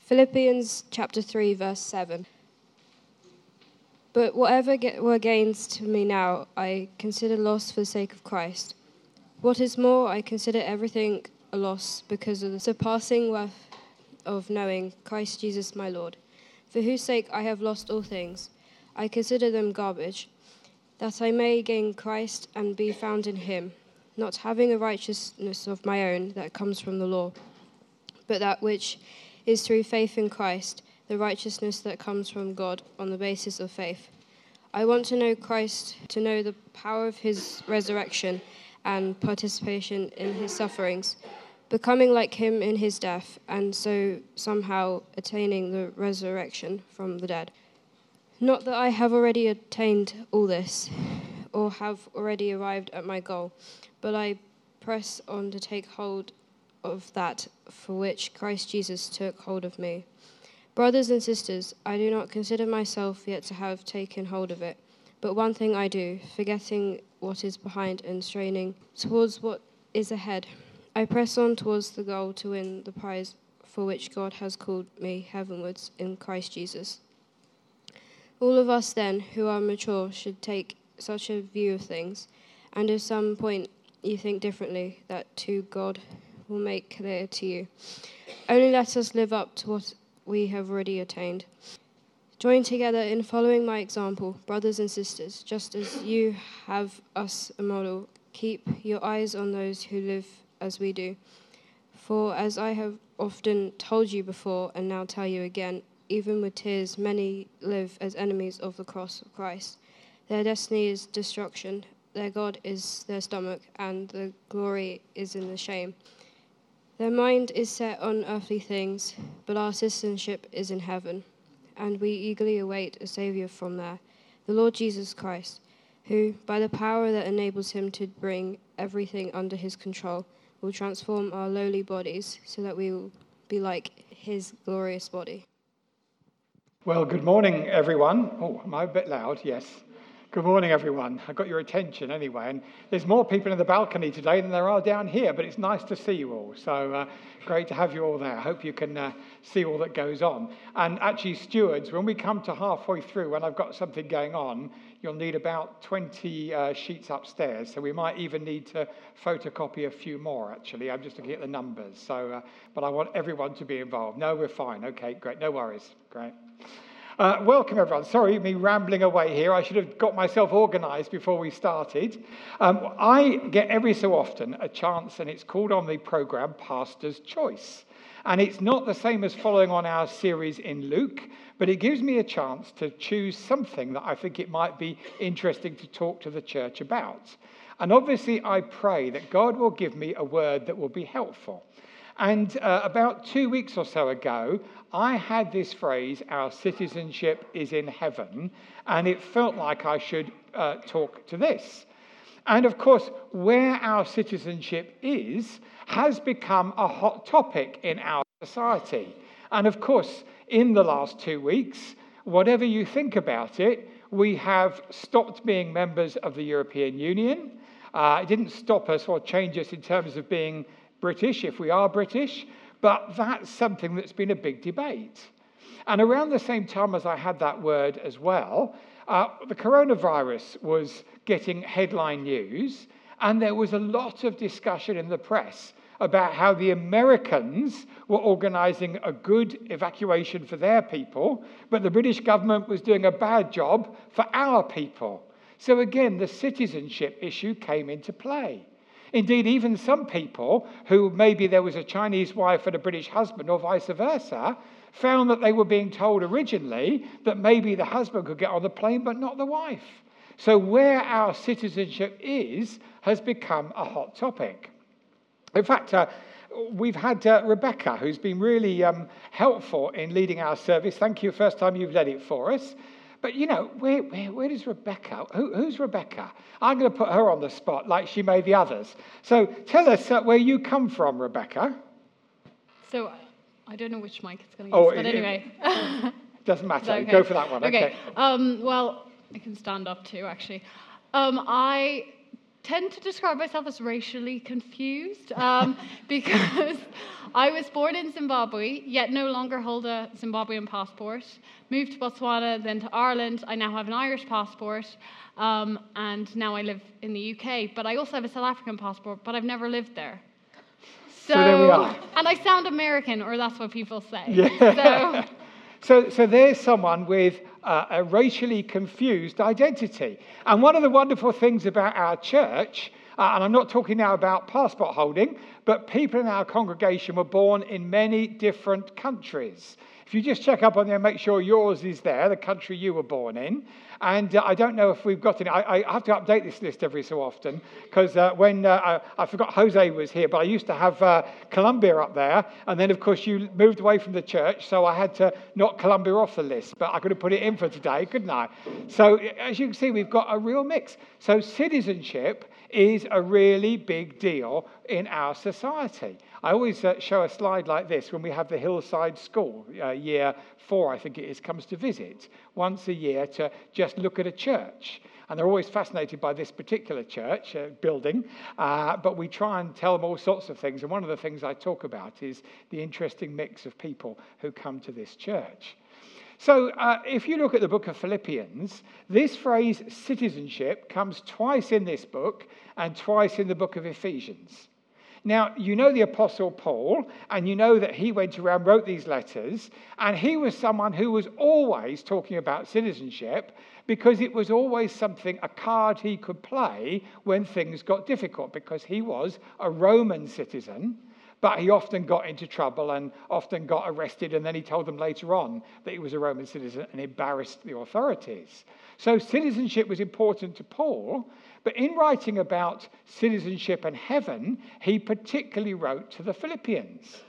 Philippians chapter 3, verse 7. But whatever were gains to me now, I consider loss for the sake of Christ. What is more, I consider everything a loss because of the surpassing worth of knowing Christ Jesus my Lord, for whose sake I have lost all things. I consider them garbage, that I may gain Christ and be found in him, not having a righteousness of my own that comes from the law, but that which is through faith in Christ, the righteousness that comes from God on the basis of faith. I want to know Christ, to know the power of his resurrection and participation in his sufferings, becoming like him in his death, and so somehow attaining the resurrection from the dead. Not that I have already attained all this, or have already arrived at my goal, but I press on to take hold of that for which Christ Jesus took hold of me. Brothers and sisters, I do not consider myself yet to have taken hold of it, but one thing I do, forgetting what is behind and straining towards what is ahead. I press on towards the goal to win the prize for which God has called me heavenwards in Christ Jesus. All of us then, who are mature, should take such a view of things, and if some point you think differently, that too God will make clear to you. Only let us live up to what we have already attained. Join together in following my example, brothers and sisters, just as you have us a model. Keep your eyes on those who live as we do. For as I have often told you before, and now tell you again, even with tears, many live as enemies of the cross of Christ. Their destiny is destruction, their God is their stomach, and the glory is in the shame. Their mind is set on earthly things, but our citizenship is in heaven, and we eagerly await a Saviour from there, the Lord Jesus Christ, who, by the power that enables him to bring everything under his control, will transform our lowly bodies so that we will be like his glorious body. Well, good morning, everyone. Oh, am I a bit loud? Yes. Good morning, everyone. I got your attention anyway. And there's more people in the balcony today than there are down here, but it's nice to see you all. So great to have you all there. I hope you can see all that goes on. And actually, stewards, when we come to halfway through, when I've got something going on, you'll need about 20 sheets upstairs. So we might even need to photocopy a few more, actually. I'm just looking at the numbers. So, but I want everyone to be involved. No, we're fine. Okay, great. No worries. Great. Welcome, everyone. Sorry, me rambling away here. I should have got myself organised before we started. I get every so often a chance, and it's called on the programme Pastor's Choice. And it's not the same as following on our series in Luke, but it gives me a chance to choose something that I think it might be interesting to talk to the church about. And obviously, I pray that God will give me a word that will be helpful. And about 2 weeks or so ago, I had this phrase, our citizenship is in heaven, and it felt like I should talk to this. And of course, where our citizenship is has become a hot topic in our society. And of course, in the last 2 weeks, whatever you think about it, we have stopped being members of the European Union. It didn't stop us or change us in terms of being British, if we are British, but that's something that's been a big debate. And around the same time as I had that word as well, the coronavirus was getting headline news, and there was a lot of discussion in the press about how the Americans were organising a good evacuation for their people, but the British government was doing a bad job for our people. So again, the citizenship issue came into play. Indeed, even some people who maybe there was a Chinese wife and a British husband or vice versa found that they were being told originally that maybe the husband could get on the plane but not the wife. So where our citizenship is has become a hot topic. In fact, we've had Rebecca, who's been really helpful in leading our service. Thank you, first time you've led it for us. But, you know, where does Rebecca, who's Rebecca? I'm going to put her on the spot like she made the others. So tell us where you come from, Rebecca. So I don't know which mic it's going to use, but anyway. Doesn't matter. Okay. Go for that one. Okay. Well, I can stand up too, actually. I tend to describe myself as racially confused because I was born in Zimbabwe, yet no longer hold a Zimbabwean passport. Moved to Botswana, then to Ireland. I now have an Irish passport, and now I live in the UK. But I also have a South African passport, but I've never lived there. So there we are. And I sound American, or that's what people say. Yeah. So there's someone with a racially confused identity. And one of the wonderful things about our church, and I'm not talking now about passport holding, but people in our congregation were born in many different countries. If you just check up on there, make sure yours is there, the country you were born in. And I don't know if we've got it. I have to update this list every so often because when I forgot Jose was here, but I used to have Colombia up there. And then, of course, you moved away from the church, so I had to knock Colombia off the list. But I could have put it in for today, couldn't I? So as you can see, we've got a real mix. So citizenship is a really big deal in our society. I always show a slide like this when we have the Hillside School, year 4, I think it is, comes to visit once a year to just look at a church. And they're always fascinated by this particular church building, but we try and tell them all sorts of things. And one of the things I talk about is the interesting mix of people who come to this church. So if you look at the book of Philippians, this phrase citizenship comes twice in this book and twice in the book of Ephesians. Now, you know the Apostle Paul, and you know that he went around, wrote these letters, and he was someone who was always talking about citizenship because it was always something, a card he could play when things got difficult, because he was a Roman citizen, but he often got into trouble and often got arrested, and then he told them later on that he was a Roman citizen and embarrassed the authorities. So citizenship was important to Paul, but in writing about citizenship and heaven, he particularly wrote to the Philippians.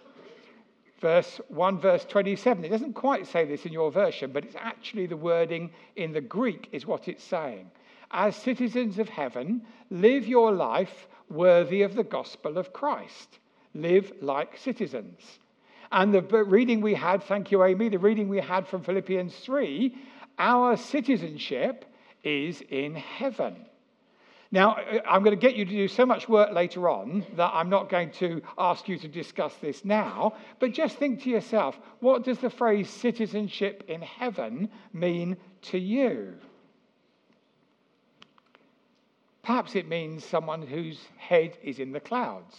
Verse 1, verse 27. It doesn't quite say this in your version, but it's actually the wording in the Greek is what it's saying. As citizens of heaven, live your life worthy of the gospel of Christ. Live like citizens. And the reading we had, thank you, Amy, the reading we had from Philippians 3, our citizenship is in heaven. Now, I'm going to get you to do so much work later on that I'm not going to ask you to discuss this now, but just think to yourself, what does the phrase citizenship in heaven mean to you? Perhaps it means someone whose head is in the clouds,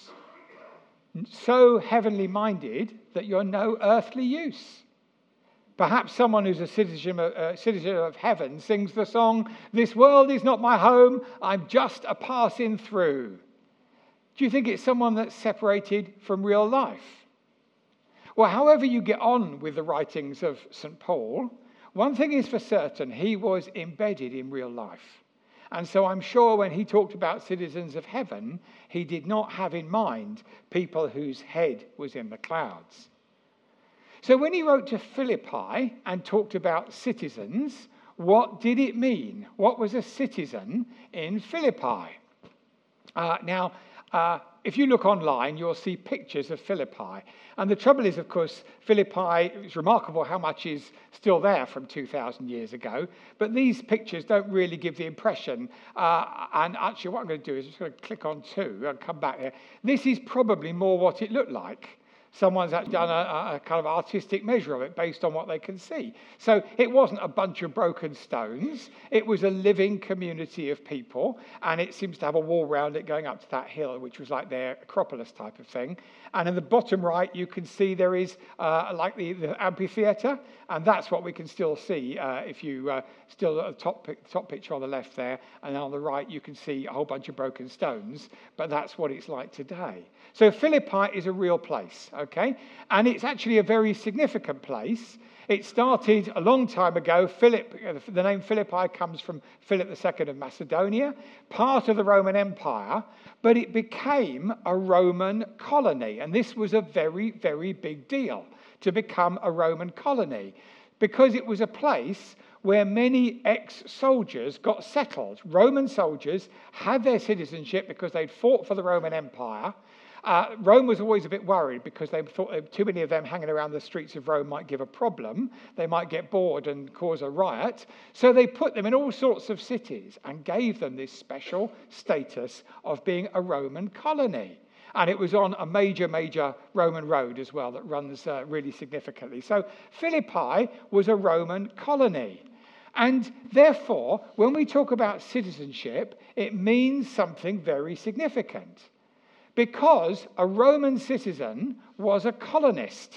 so heavenly minded that you're no earthly use. Perhaps someone who's a citizen of heaven sings the song, "This world is not my home, I'm just a passing through." Do you think it's someone that's separated from real life? Well, however you get on with the writings of St. Paul, one thing is for certain, he was embedded in real life. And so I'm sure when he talked about citizens of heaven, he did not have in mind people whose head was in the clouds. So when he wrote to Philippi and talked about citizens, what did it mean? What was a citizen in Philippi? Now, if you look online, you'll see pictures of Philippi. And the trouble is, of course, Philippi, it's remarkable how much is still there from 2,000 years ago. But these pictures don't really give the impression. And actually, what I'm going to do is just going to click on 2 and come back here. This is probably more what it looked like. Someone's done a kind of artistic measure of it based on what they can see. So it wasn't a bunch of broken stones. It was a living community of people. And it seems to have a wall around it going up to that hill, which was like their Acropolis type of thing. And in the bottom right, you can see there is like the amphitheatre. And that's what we can still see if you still at the top picture on the left there. And on the right, you can see a whole bunch of broken stones. But that's what it's like today. So Philippi is a real place, okay? And it's actually a very significant place. It started a long time ago. The name Philippi comes from Philip II of Macedonia, part of the Roman Empire, but it became a Roman colony. And this was a very, very big deal to become a Roman colony because it was a place where many ex-soldiers got settled. Roman soldiers had their citizenship because they'd fought for the Roman Empire. Rome was always a bit worried because they thought too many of them hanging around the streets of Rome might give a problem. They might get bored and cause a riot. So they put them in all sorts of cities and gave them this special status of being a Roman colony. And it was on a major Roman road as well that runs really significantly. So Philippi was a Roman colony. And therefore, when we talk about citizenship, it means something very significant. Because a Roman citizen was a colonist.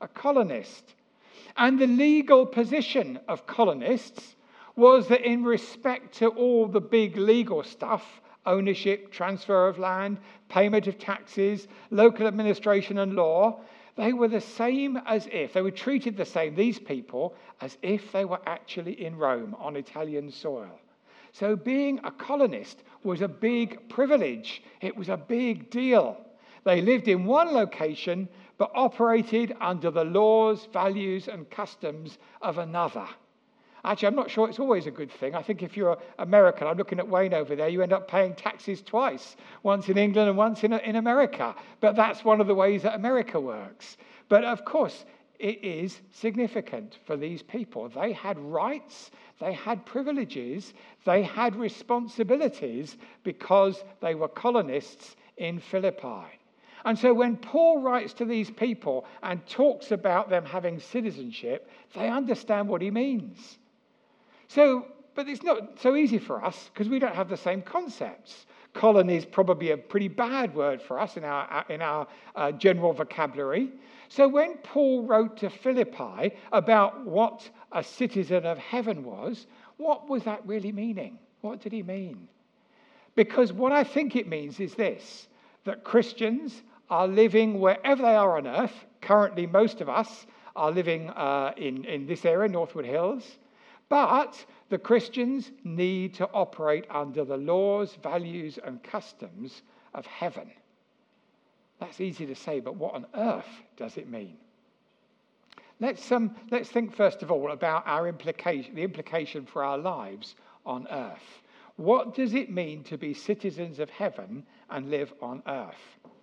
And the legal position of colonists was that in respect to all the big legal stuff, ownership, transfer of land, payment of taxes, local administration and law, they were the same as if, they were treated the same, these people, as if they were actually in Rome on Italian soil. So being a colonist was a big privilege. It was a big deal. They lived in one location, but operated under the laws, values, and customs of another. Actually, I'm not sure it's always a good thing. I think if you're American, I'm looking at Wayne over there, you end up paying taxes twice, once in England and once in America. But that's one of the ways that America works. But of course, it is significant for these people. They had rights, they had privileges, they had responsibilities because they were colonists in Philippi. And so when Paul writes to these people and talks about them having citizenship, they understand what he means. But it's not so easy for us because we don't have the same concepts. Colony is probably a pretty bad word for us in our general vocabulary. So when Paul wrote to Philippi about what a citizen of heaven was, what was that really meaning? What did he mean? Because what I think it means is this, that Christians are living wherever they are on earth. Currently, most of us are living in this area, Northwood Hills. But the Christians need to operate under the laws, values, and customs of heaven. That's easy to say, but what on earth does it mean? Let's think first of all about the implication for our lives on earth. What does it mean to be citizens of heaven and live on earth?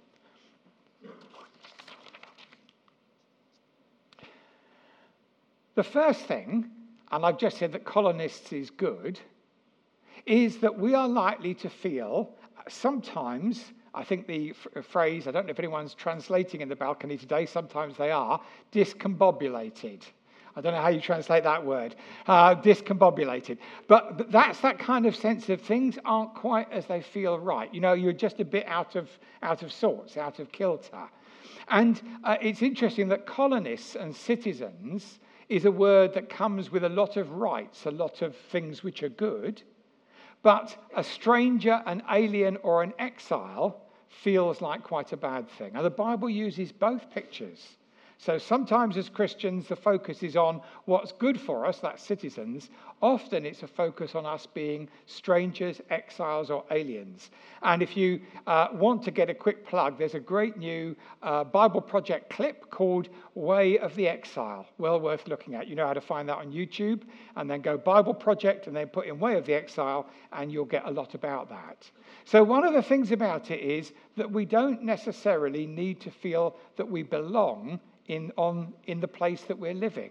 The first thing, and I've just said that colonists is good, is that we are likely to feel sometimes, I think the phrase, I don't know if anyone's translating in the balcony today, sometimes they are, discombobulated. I don't know how you translate that word, discombobulated. But that's that kind of sense of things aren't quite as they feel right. You know, you're just a bit out of sorts, out of kilter. And it's interesting that colonists and citizens is a word that comes with a lot of rights, a lot of things which are good. But a stranger, an alien, or an exile feels like quite a bad thing. And the Bible uses both pictures. So sometimes as Christians, the focus is on what's good for us, that's citizens. Often it's a focus on us being strangers, exiles, or aliens. And if you want to get a quick plug, there's a great new Bible Project clip called Way of the Exile. Well worth looking at. You know how to find that on YouTube. And then go Bible Project and then put in Way of the Exile and you'll get a lot about that. So one of the things about it is that we don't necessarily need to feel that we belong in the place that we're living.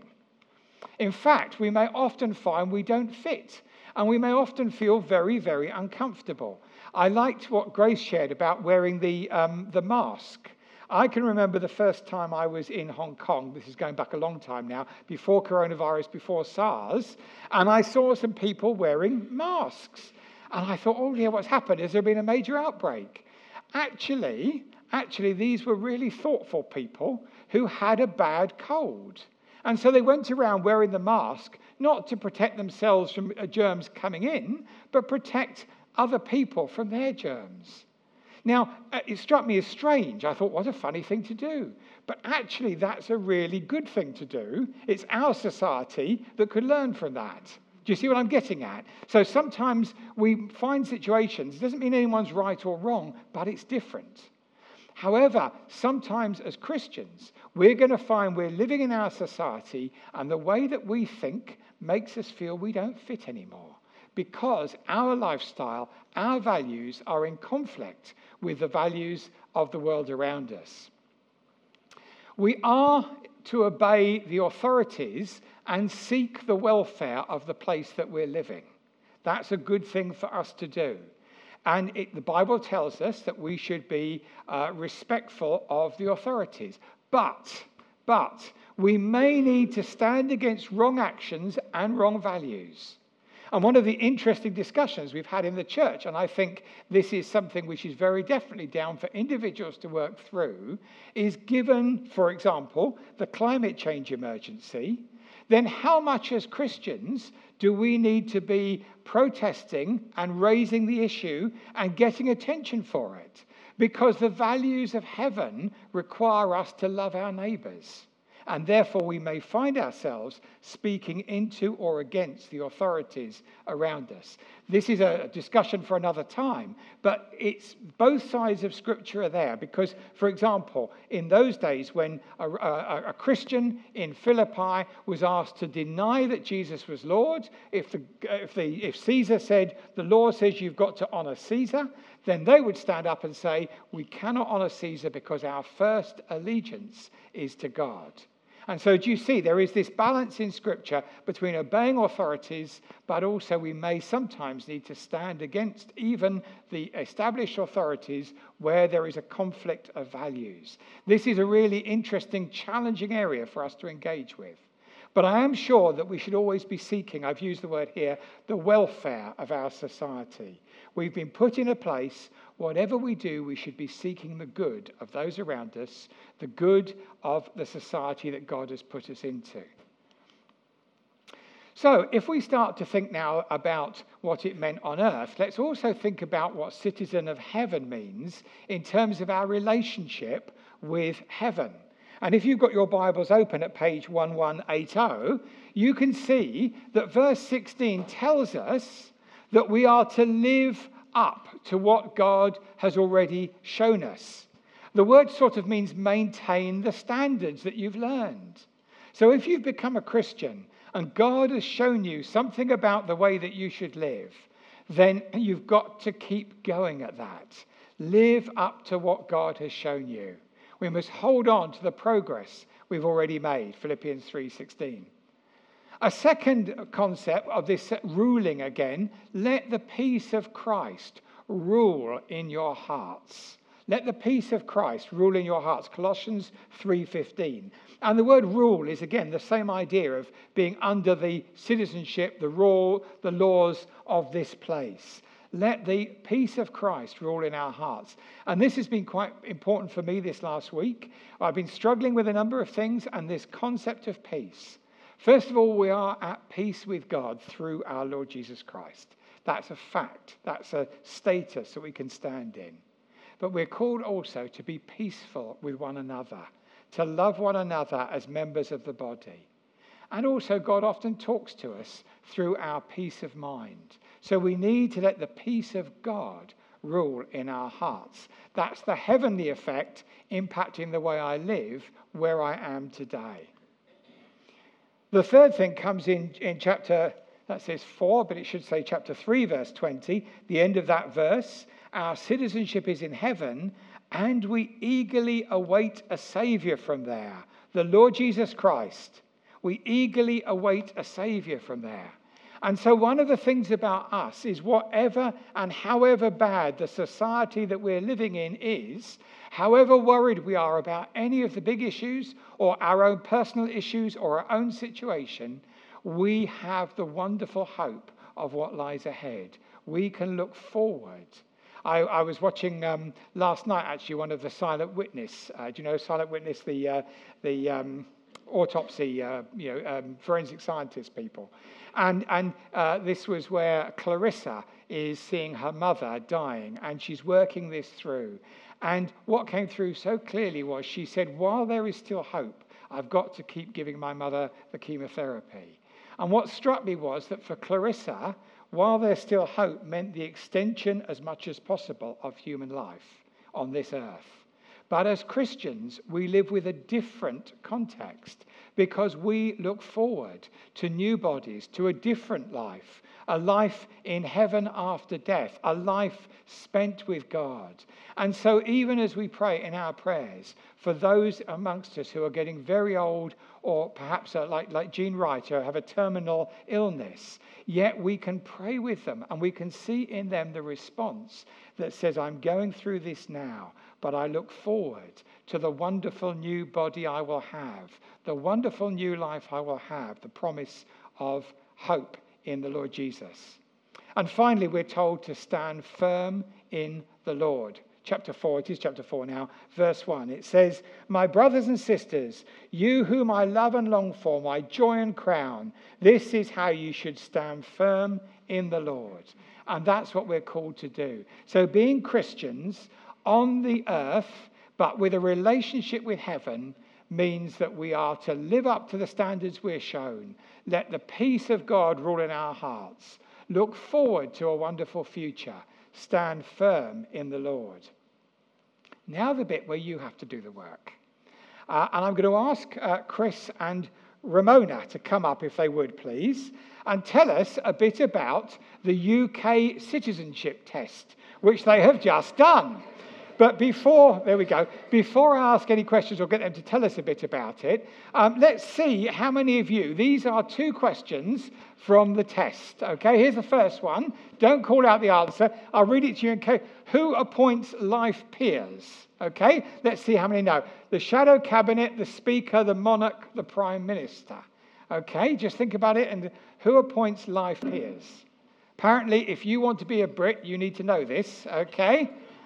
In fact, we may often find we don't fit, and we may often feel very, very uncomfortable. I liked what Grace shared about wearing the mask. I can remember the first time I was in Hong Kong, this is going back a long time now, before coronavirus, before SARS, and I saw some people wearing masks. And I thought, oh dear, what's happened? Has there been a major outbreak? Actually, these were really thoughtful people who had a bad cold. And so they went around wearing the mask, not to protect themselves from germs coming in, but protect other people from their germs. Now, it struck me as strange. I thought, what a funny thing to do. But actually, that's a really good thing to do. It's our society that could learn from that. Do you see what I'm getting at? So sometimes we find situations, it doesn't mean anyone's right or wrong, but it's different. However, sometimes as Christians, we're going to find we're living in our society and the way that we think makes us feel we don't fit anymore because our lifestyle, our values are in conflict with the values of the world around us. We are to obey the authorities and seek the welfare of the place that we're living. That's a good thing for us to do. And the Bible tells us that we should be respectful of the authorities. But we may need to stand against wrong actions and wrong values. And one of the interesting discussions we've had in the church, and I think this is something which is very definitely down for individuals to work through, is given, for example, the climate change emergency, then how much as Christians do we need to be protesting and raising the issue and getting attention for it? Because the values of heaven require us to love our neighbours. And therefore we may find ourselves speaking into or against the authorities around us. This is a discussion for another time, but it's both sides of Scripture are there because, for example, in those days when a Christian in Philippi was asked to deny that Jesus was Lord, if Caesar said, the law says you've got to honour Caesar, then they would stand up and say, we cannot honour Caesar because our first allegiance is to God. And so do you see, there is this balance in Scripture between obeying authorities, but also we may sometimes need to stand against even the established authorities where there is a conflict of values. This is a really interesting, challenging area for us to engage with. But I am sure that we should always be seeking, I've used the word here, the welfare of our society. We've been put in a place, whatever we do, we should be seeking the good of those around us, the good of the society that God has put us into. So if we start to think now about what it meant on earth, let's also think about what citizen of heaven means in terms of our relationship with heaven. And if you've got your Bibles open at page 1180, you can see that verse 16 tells us that we are to live up to what God has already shown us. The word sort of means maintain the standards that you've learned. So if you've become a Christian and God has shown you something about the way that you should live, then you've got to keep going at that. Live up to what God has shown you. We must hold on to the progress we've already made, Philippians 3:16. A second concept of this ruling again, let the peace of Christ rule in your hearts. Let the peace of Christ rule in your hearts, Colossians 3:15. And the word rule is again the same idea of being under the citizenship, the laws of this place. Let the peace of Christ rule in our hearts. And this has been quite important for me this last week. I've been struggling with a number of things and this concept of peace. First of all, we are at peace with God through our Lord Jesus Christ. That's a fact. That's a status that we can stand in. But we're called also to be peaceful with one another, to love one another as members of the body. And also God often talks to us through our peace of mind. So we need to let the peace of God rule in our hearts. That's the heavenly effect impacting the way I live where I am today. The third thing comes in chapter, that says 4, but it should say chapter 3, verse 20, the end of that verse. Our citizenship is in heaven, and we eagerly await a Saviour from there, the Lord Jesus Christ. We eagerly await a Saviour from there. And so one of the things about us is whatever and however bad the society that we're living in is, however worried we are about any of the big issues or our own personal issues or our own situation, we have the wonderful hope of what lies ahead. We can look forward. I was watching last night, actually, one of the Silent Witness. Do you know Silent Witness, the autopsy, forensic scientist people? And this was where Clarissa is seeing her mother dying, and she's working this through. And what came through so clearly was she said, while there is still hope, I've got to keep giving my mother the chemotherapy. And what struck me was that for Clarissa, while there's still hope meant the extension as much as possible of human life on this earth. But as Christians, we live with a different context because we look forward to new bodies, to a different life, a life in heaven after death, a life spent with God. And so even as we pray in our prayers for those amongst us who are getting very old, or perhaps like Jean Wright, who have a terminal illness, yet we can pray with them and we can see in them the response that says, I'm going through this now, but I look forward to the wonderful new body I will have, the wonderful new life I will have, the promise of hope in the Lord Jesus. And finally, we're told to stand firm in the Lord. Chapter 4, it is chapter 4 now, verse 1. It says, my brothers and sisters, you whom I love and long for, my joy and crown, this is how you should stand firm in the Lord. And that's what we're called to do. So being Christians on the earth, but with a relationship with heaven, means that we are to live up to the standards we're shown. Let the peace of God rule in our hearts. Look forward to a wonderful future. Stand firm in the Lord. Now the bit where you have to do the work. And I'm going to ask Chris and Ramona to come up if they would, please, and tell us a bit about the UK citizenship test, which they have just done. But before I ask any questions or get them to tell us a bit about it, let's see how many of you, these are 2 questions from the test. Okay, here's the first one. Don't call out the answer. I'll read it to you in case. Who appoints life peers? Okay, let's see how many know. The shadow cabinet, the speaker, the monarch, the prime minister. Okay, just think about it. And who appoints life peers? Apparently, if you want to be a Brit, you need to know this. Okay.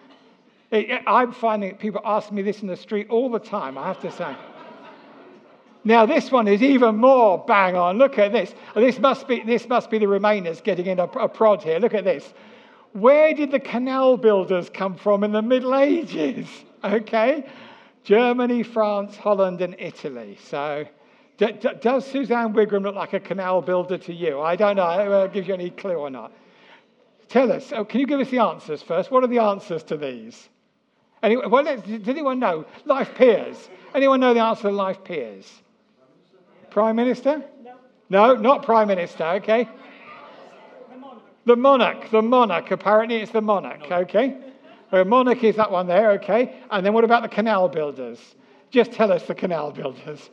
I'm finding people ask me this in the street all the time, I have to say. Now, this one is even more bang on. Look at this. This must be the Remainers getting in a prod here. Look at this. Where did the canal builders come from in the Middle Ages? Okay. Germany, France, Holland, and Italy. So, does Suzanne Wigram look like a canal builder to you? I don't know. Whether it gives you any clue or not. Tell us. Oh, can you give us the answers first? What are the answers to these? Anyway, does anyone know? Life peers. Anyone know the answer to life peers? Prime Minister? No, not Prime Minister. Okay. The monarch. Apparently it's the monarch. Okay. Monarch is that one there. Okay. And then what about the canal builders? Just tell us the canal builders.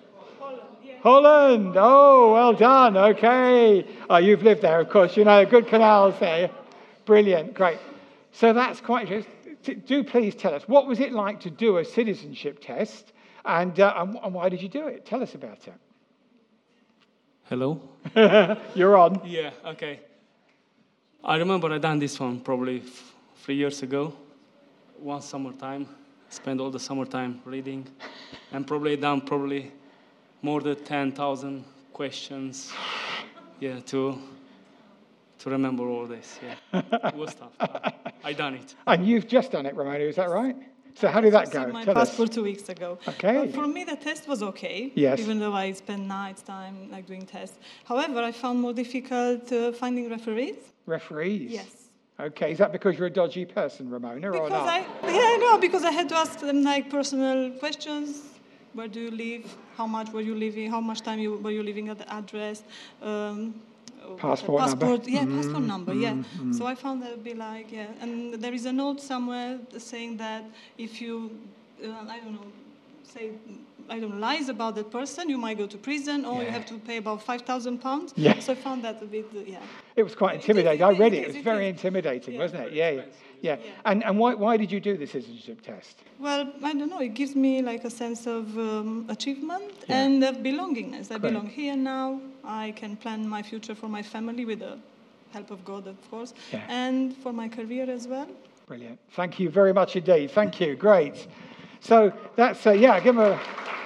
Holland. Oh, well done. Okay. Oh, you've lived there, of course. You know, good canals there. Brilliant. Great. So that's quite interesting. Do please tell us, what was it like to do a citizenship test, and why did you do it? Tell us about it. Hello? You're on. Yeah, okay. I remember I done this one probably 3 years ago. One summertime. Spent all the summertime reading. And probably done more than 10,000 questions. Yeah, to remember all this. Yeah, it was tough. I done it. And you've just done it, Ramona, is that right? So how did that go? My passport 2 weeks ago. Okay. For me, the test was okay. Yes. Even though I spent nights time doing tests. However, I found more difficult finding referees. Referees? Yes. Okay. Is that because you're a dodgy person, Ramona, or not? Because I had to ask them personal questions. Where do you live? How much were you living? How much time were you living at the address? Passport number. Yeah, passport number, yeah. So I found that a bit and there is a note somewhere saying that if you, lies about that person, you might go to prison or you have to pay about £5,000. Yeah. So I found that a bit, It was quite intimidating. I read it. It was very intimidating, wasn't it? Yeah. And why did you do the citizenship test? Well, I don't know. It gives me a sense of achievement and of belongingness. I belong here now. I can plan my future for my family with the help of God, of course, and for my career as well. Brilliant. Thank you very much indeed. Thank you. Great. So that's, give them a...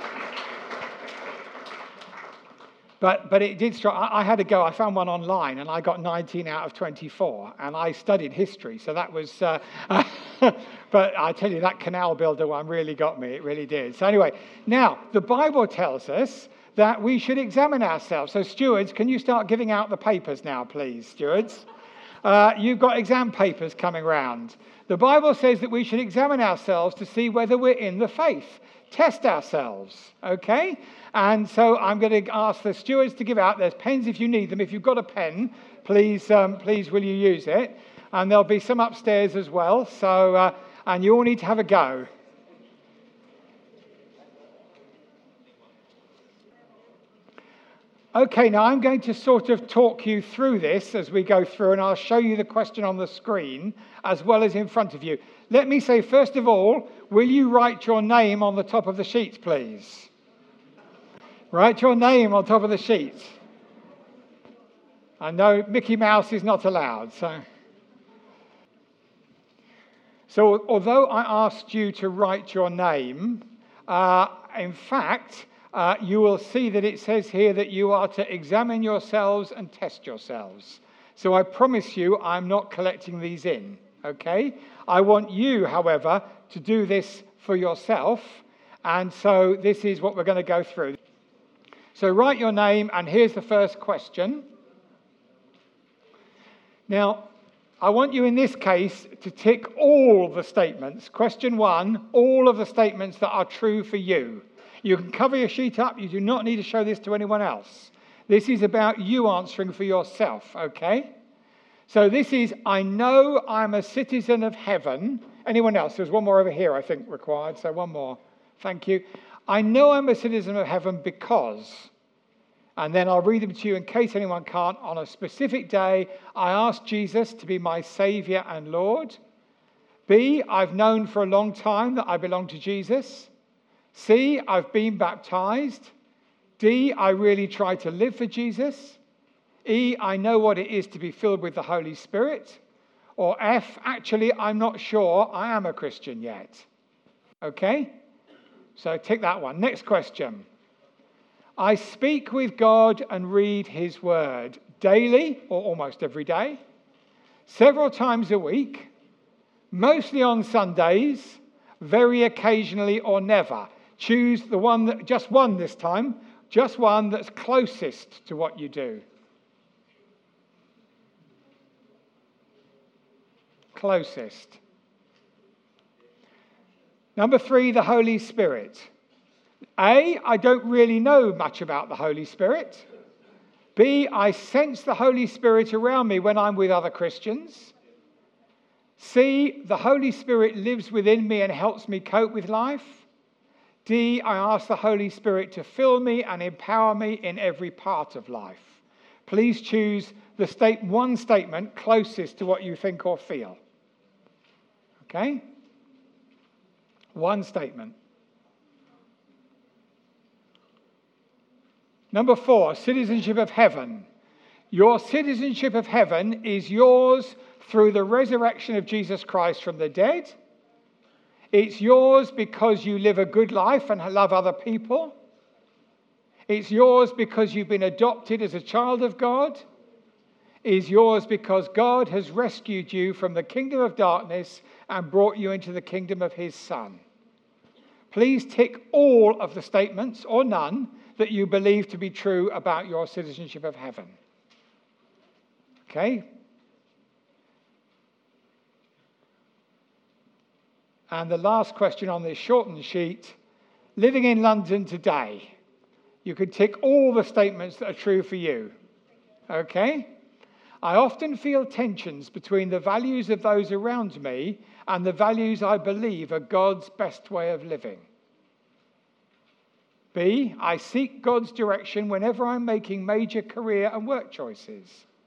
But it did strike. I had to go. I found one online, and I got 19 out of 24, and I studied history, so that was... but I tell you, that canal builder one really got me. It really did. So anyway, now, the Bible tells us that we should examine ourselves. So stewards, can you start giving out the papers now, please, stewards? You've got exam papers coming round. The Bible says that we should examine ourselves to see whether we're in the faith. Test ourselves, okay? And so I'm going to ask the stewards to give out. There's pens if you need them. If you've got a pen, please will you use it? And there'll be some upstairs as well. So, and you all need to have a go. Okay, now I'm going to sort of talk you through this as we go through, and I'll show you the question on the screen as well as in front of you. Let me say, first of all, will you write your name on the top of the sheets, please? Write your name on top of the sheets. I know Mickey Mouse is not allowed, So although I asked you to write your name, in fact, you will see that it says here that you are to examine yourselves and test yourselves. So I promise you I'm not collecting these in, okay? I want you, however, to do this for yourself. And so this is what we're going to go through. So write your name, and here's the first question. Now, I want you in this case to tick all the statements. Question 1, all of the statements that are true for you. You can cover your sheet up. You do not need to show this to anyone else. This is about you answering for yourself, okay? So this is, I know I'm a citizen of heaven. Anyone else? There's one more over here, I think, required. So one more. Thank you. I know I'm a citizen of heaven because, and then I'll read them to you in case anyone can't. On a specific day, I asked Jesus to be my Saviour and Lord. B, I've known for a long time that I belong to Jesus. C, I've been baptized. D, I really try to live for Jesus. E, I know what it is to be filled with the Holy Spirit. Or F, actually, I'm not sure I am a Christian yet. Okay? So tick that one. Next question. I speak with God and read his word daily or almost every day, several times a week, mostly on Sundays, very occasionally or never. Choose the one that, just one this time, just one that's closest to what you do. Closest. Number 3, the Holy Spirit. A, I don't really know much about the Holy Spirit. B, I sense the Holy Spirit around me when I'm with other Christians. C, the Holy Spirit lives within me and helps me cope with life. D, I ask the Holy Spirit to fill me and empower me in every part of life. Please choose the one statement closest to what you think or feel. Okay? One statement. Number 4, citizenship of heaven. Your citizenship of heaven is yours through the resurrection of Jesus Christ from the dead. It's yours because you live a good life and love other people. It's yours because you've been adopted as a child of God. It's yours because God has rescued you from the kingdom of darkness and brought you into the kingdom of his Son. Please tick all of the statements, or none, that you believe to be true about your citizenship of heaven. Okay? And the last question on this shortened sheet, living in London today. You can tick all the statements that are true for you. Okay? I often feel tensions between the values of those around me and the values I believe are God's best way of living. B, I seek God's direction whenever I'm making major career and work choices.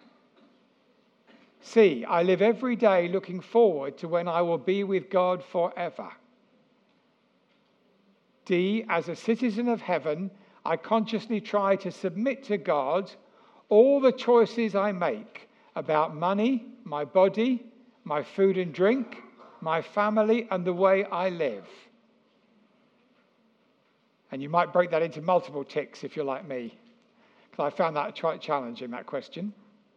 C, I live every day looking forward to when I will be with God forever. D, as a citizen of heaven, I consciously try to submit to God all the choices I make about money, my body, my food and drink, my family, and the way I live. And you might break that into multiple ticks if you're like me, because I found that quite challenging, that question.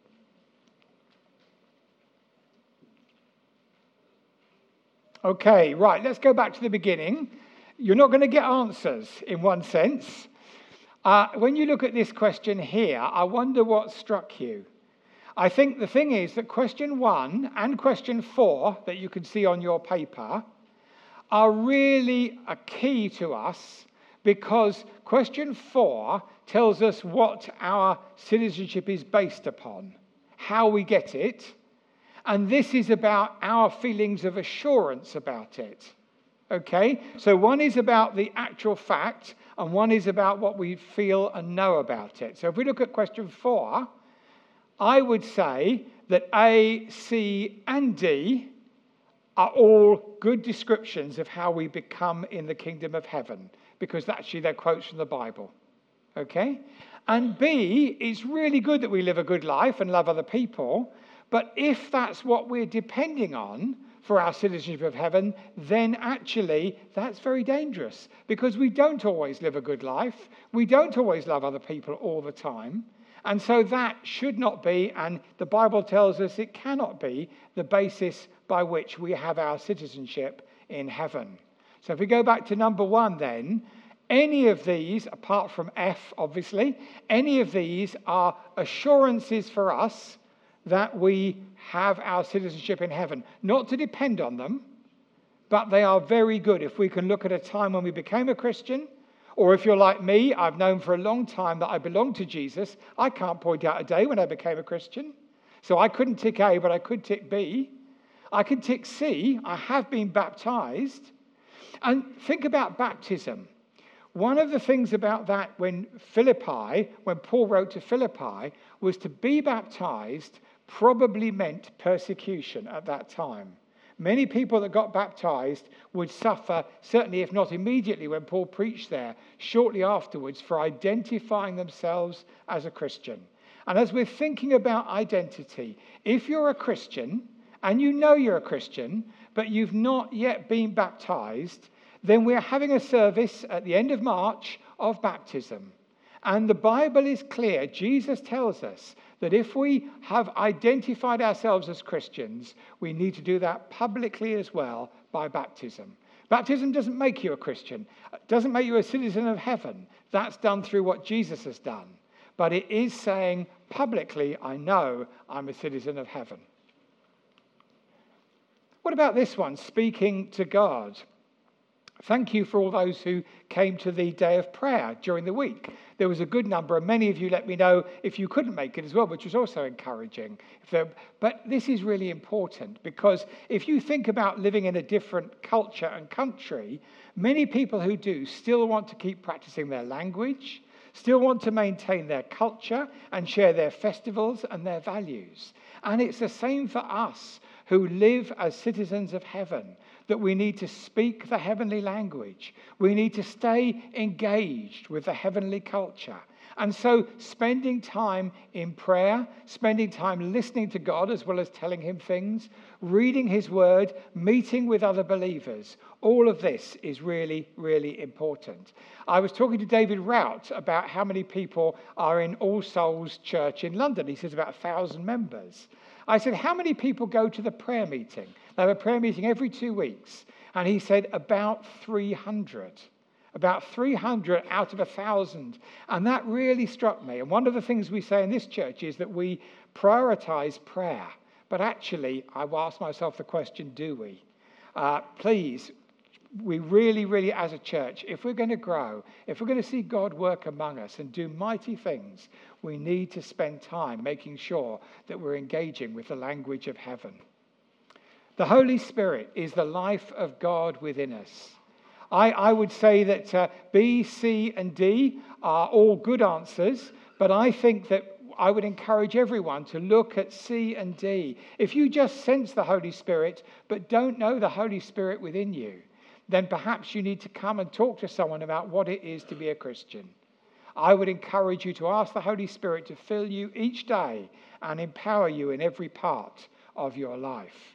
Okay, right, let's go back to the beginning. You're not going to get answers in one sense. When you look at this question here, I wonder what struck you. I think the thing is that question 1 and question 4 that you can see on your paper are really a key to us, because question 4 tells us what our citizenship is based upon, how we get it, and this is about our feelings of assurance about it. Okay? So one is about the actual fact, and one is about what we feel and know about it. So if we look at question 4, I would say that A, C, and D are all good descriptions of how we become in the kingdom of heaven, because actually they're quotes from the Bible. Okay? And B, it's really good that we live a good life and love other people, but if that's what we're depending on for our citizenship of heaven, then actually that's very dangerous, because we don't always live a good life. We don't always love other people all the time. And so that should not be, and the Bible tells us it cannot be, the basis by which we have our citizenship in heaven. So if we go back to number 1 then, any of these, apart from F obviously, any of these are assurances for us that we have our citizenship in heaven. Not to depend on them, but they are very good. If we can look at a time when we became a Christian, or if you're like me, I've known for a long time that I belong to Jesus. I can't point out a day when I became a Christian. So I couldn't tick A, but I could tick B. I could tick C. I have been baptized. And think about baptism. One of the things about that when Paul wrote to Philippi, was to be baptized probably meant persecution at that time. Many people that got baptized would suffer, certainly if not immediately when Paul preached there, shortly afterwards, for identifying themselves as a Christian. And as we're thinking about identity, if you're a Christian, and you know you're a Christian, but you've not yet been baptized, then we're having a service at the end of March of baptism. And the Bible is clear. Jesus tells us that if we have identified ourselves as Christians, we need to do that publicly as well by baptism. Baptism doesn't make you a Christian. It doesn't make you a citizen of heaven. That's done through what Jesus has done. But it is saying publicly, I know I'm a citizen of heaven. What about this one? Speaking to God. Thank you for all those who came to the day of prayer during the week. There was a good number, and many of you let me know if you couldn't make it as well, which was also encouraging. But this is really important, because if you think about living in a different culture and country, many people who do still want to keep practicing their language, still want to maintain their culture and share their festivals and their values. And it's the same for us who live as citizens of heaven, that we need to speak the heavenly language. We need to stay engaged with the heavenly culture. And so spending time in prayer, spending time listening to God as well as telling him things, reading his word, meeting with other believers, all of this is really, really important. I was talking to David Rout about how many people are in All Souls Church in London. He says about 1,000 members. I said, how many people go to the prayer meeting? They have a prayer meeting every 2 weeks. And he said about 300. About 300 out of 1,000. And that really struck me. And one of the things we say in this church is that we prioritize prayer. But actually, I've asked myself the question, do we? Please, we really, really, as a church, if we're going to grow, if we're going to see God work among us and do mighty things, we need to spend time making sure that we're engaging with the language of heaven. The Holy Spirit is the life of God within us. I would say that B, C, and D are all good answers, but I think that I would encourage everyone to look at C and D. If you just sense the Holy Spirit, but don't know the Holy Spirit within you, then perhaps you need to come and talk to someone about what it is to be a Christian. I would encourage you to ask the Holy Spirit to fill you each day and empower you in every part of your life.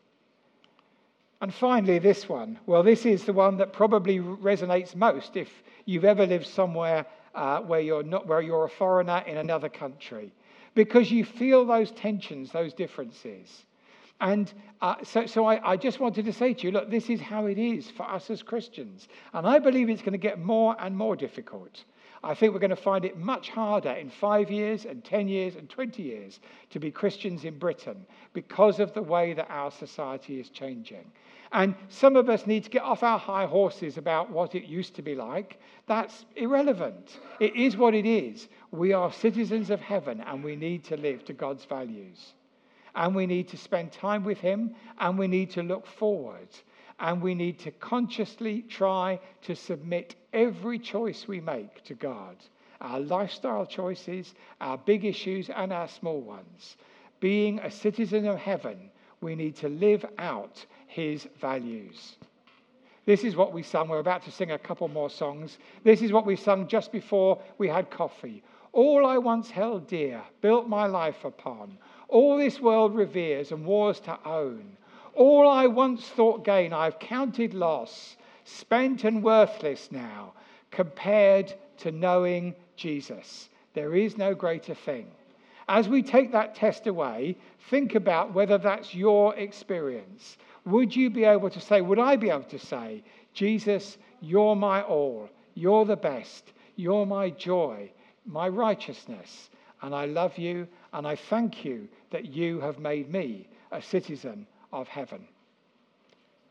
And finally, this one. Well, this is the one that probably resonates most if you've ever lived somewhere where you're a foreigner in another country, because you feel those tensions, those differences. And so I just wanted to say to you, look, this is how it is for us as Christians. And I believe it's going to get more and more difficult. I think we're going to find it much harder in 5 years and 10 years and 20 years to be Christians in Britain because of the way that our society is changing. And some of us need to get off our high horses about what it used to be like. That's irrelevant. It is what it is. We are citizens of heaven, and we need to live to God's values. And we need to spend time with him, and we need to look forward. And we need to consciously try to submit every choice we make to God. Our lifestyle choices, our big issues, and our small ones. Being a citizen of heaven, we need to live out his values. This is what we sung. We're about to sing a couple more songs. This is what we sung just before we had coffee. All I once held dear, built my life upon. All this world reveres and wars to own. All I once thought gain, I've counted loss, spent and worthless now, compared to knowing Jesus. There is no greater thing. As we take that test away, think about whether that's your experience. Would you be able to say, would I be able to say, Jesus, you're my all, you're the best, you're my joy, my righteousness, and I love you, and I thank you that you have made me a citizen of heaven.